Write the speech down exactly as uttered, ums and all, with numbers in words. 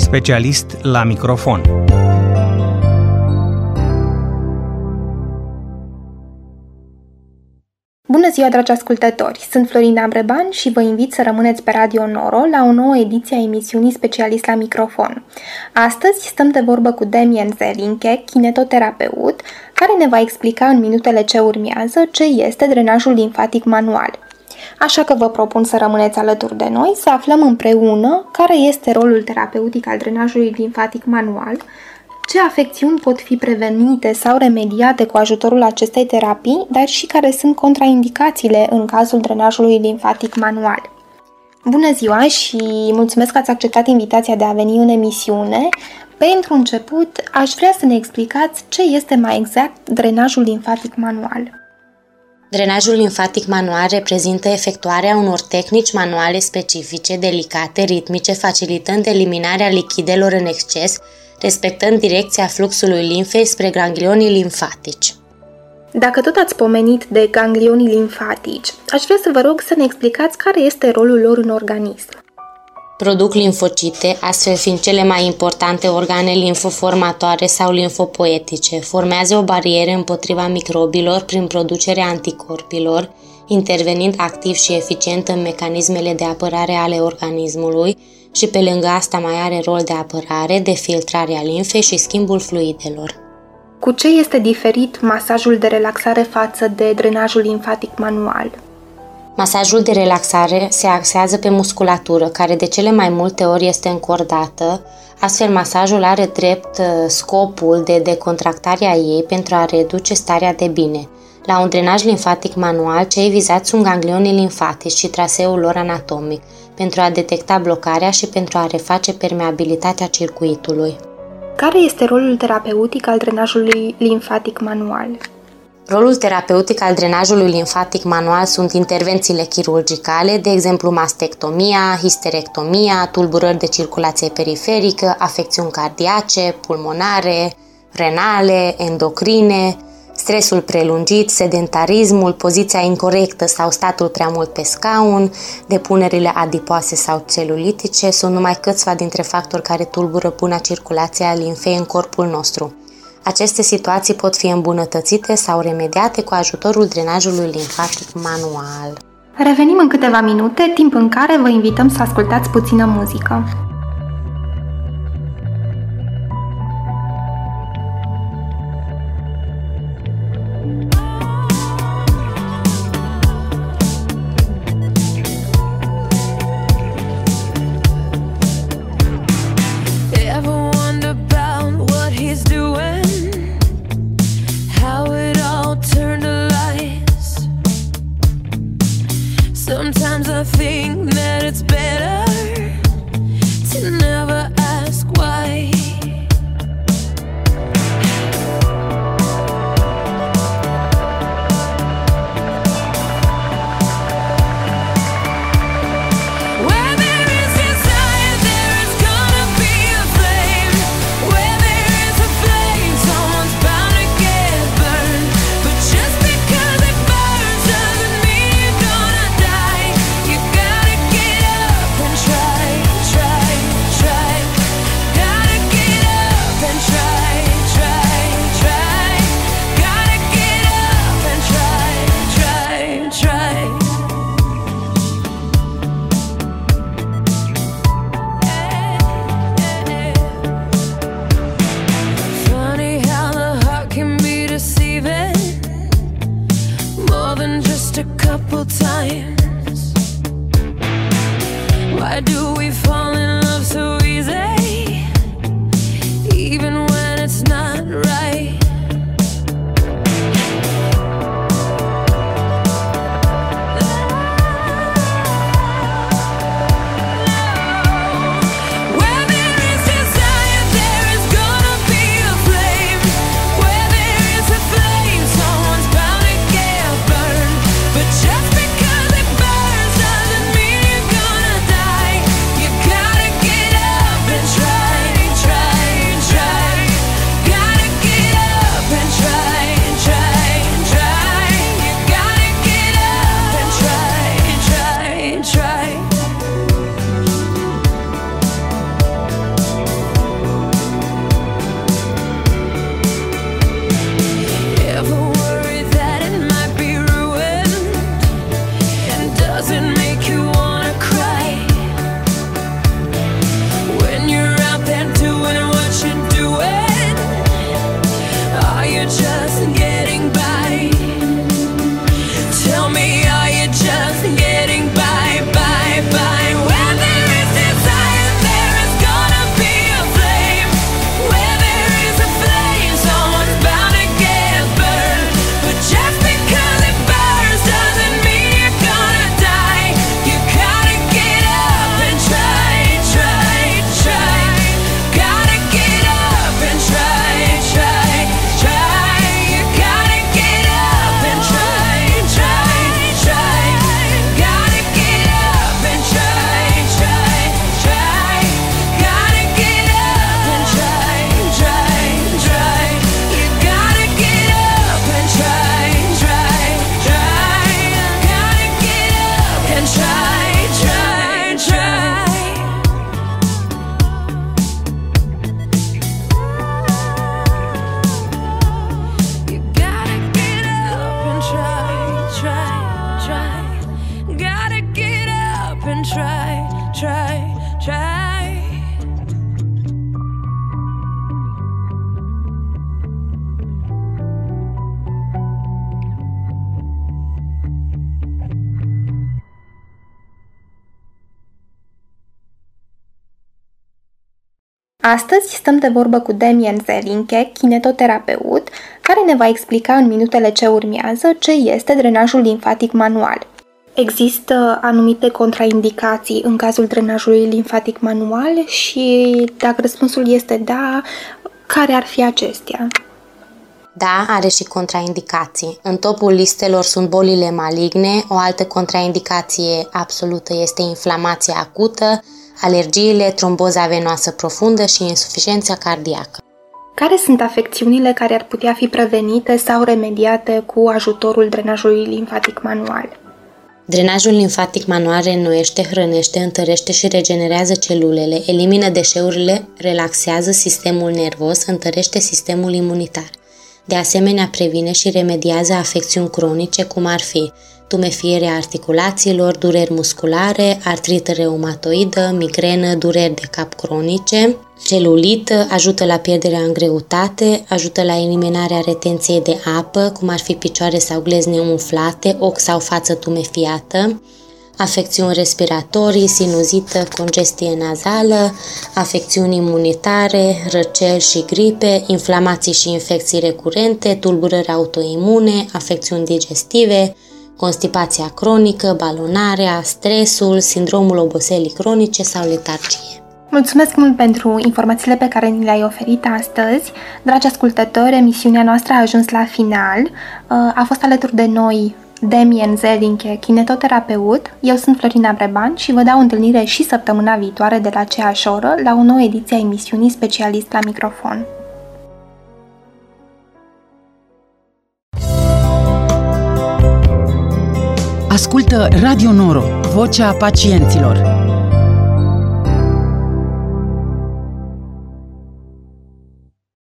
specialist la microfon. Bună ziua, dragi ascultători! Sunt Florina Breban și vă invit să rămâneți pe Radio Noro la o nouă ediție a emisiunii Specialist la microfon. Astăzi stăm de vorbă cu Damien Zelinke, kinetoterapeut, care ne va explica în minutele ce urmează ce este drenajul limfatic manual. Așa că vă propun să rămâneți alături de noi, să aflăm împreună care este rolul terapeutic al drenajului limfatic manual, ce afecțiuni pot fi prevenite sau remediate cu ajutorul acestei terapii, dar și care sunt contraindicațiile în cazul drenajului limfatic manual. Bună ziua și mulțumesc că ați acceptat invitația de a veni în emisiune. Pentru început, aș vrea să ne explicați ce este mai exact drenajul limfatic manual. Drenajul limfatic manual reprezintă efectuarea unor tehnici manuale specifice, delicate, ritmice, facilitând eliminarea lichidelor în exces, respectând direcția fluxului limfei spre ganglionii limfatici. Dacă tot ați pomenit de ganglionii limfatici, aș vrea să vă rog să ne explicați care este rolul lor în organism. Produc limfocite, astfel fiind cele mai importante organe limfoformatoare sau limfopoetice, formează o barieră împotriva microbilor prin producerea anticorpilor, intervenind activ și eficient în mecanismele de apărare ale organismului și pe lângă asta mai are rol de apărare, de filtrare a limfei și schimbul fluidelor. Cu ce este diferit masajul de relaxare față de drenajul limfatic manual? Masajul de relaxare se axează pe musculatură, care de cele mai multe ori este încordată, astfel masajul are drept scopul de decontractare a ei pentru a reduce starea de bine. La un drenaj limfatic manual, cei vizați sunt ganglionii limfatici și traseul lor anatomic, pentru a detecta blocarea și pentru a reface permeabilitatea circuitului. Care este rolul terapeutic al drenajului limfatic manual? Rolul terapeutic al drenajului limfatic manual sunt intervențiile chirurgicale, de exemplu mastectomia, histerectomia, tulburări de circulație periferică, afecțiuni cardiace, pulmonare, renale, endocrine, stresul prelungit, sedentarismul, poziția incorectă sau statul prea mult pe scaun, depunerile adipoase sau celulitice sunt numai câțiva dintre factori care tulbură buna circulație a limfei în corpul nostru. Aceste situații pot fi îmbunătățite sau remediate cu ajutorul drenajului limfatic manual. Revenim în câteva minute, timp în care vă invităm să ascultați puțină muzică. Sometimes I think that it's better to never ask why. Where there is desire, there is gonna be a flame. Where there is a flame, someone's bound to get burned. But just because it burns doesn't mean you're gonna die. You gotta get up and try, try, try. Gotta get up and try, try, try. Gotta get up and try, try, try. Funny how the heart can be deceiving more than just a couple times. Why do we fall in love so easy, even when it's not right? Where there is desire, there is gonna be a flame. Where there is a flame, someone's bound to get burned. But just because it burns doesn't mean you're gonna die. You try, try. Astăzi stăm de vorbă cu Damien Zelinke, kinetoterapeut, care ne va explica în minutele ce urmează ce este drenajul limfatic manual. Există anumite contraindicații în cazul drenajului limfatic manual și dacă răspunsul este da, care ar fi acestea? Da, are și contraindicații. În topul listelor sunt bolile maligne, o altă contraindicație absolută este inflamația acută, alergiile, tromboza venoasă profundă și insuficiența cardiacă. Care sunt afecțiunile care ar putea fi prevenite sau remediate cu ajutorul drenajului limfatic manual? Drenajul limfatic manual reînnoiește, hrănește, întărește și regenerează celulele, elimină deșeurile, relaxează sistemul nervos, întărește sistemul imunitar. De asemenea, previne și remediază afecțiuni cronice, cum ar fi tumefierea articulațiilor, dureri musculare, artrită reumatoidă, migrenă, dureri de cap cronice, celulită, ajută la pierderea în greutate, ajută la eliminarea retenției de apă, cum ar fi picioare sau glezne umflate, ochi sau față tumefiată, afecțiuni respiratorii, sinuzită, congestie nazală, afecțiuni imunitare, răceli și gripe, inflamații și infecții recurente, tulburări autoimune, afecțiuni digestive, constipația cronică, balonarea, stresul, sindromul oboselii cronice sau letargie. Mulțumesc mult pentru informațiile pe care ni le-ai oferit astăzi. Dragi ascultători, emisiunea noastră a ajuns la final. A fost alături de noi Damien Zelinke, kinetoterapeut. Eu sunt Florina Breban și vă dau întâlnire și săptămâna viitoare de la aceeași oră la o nouă ediție a emisiunii Specialist la microfon. Ascultă Radio Noro, vocea pacienților.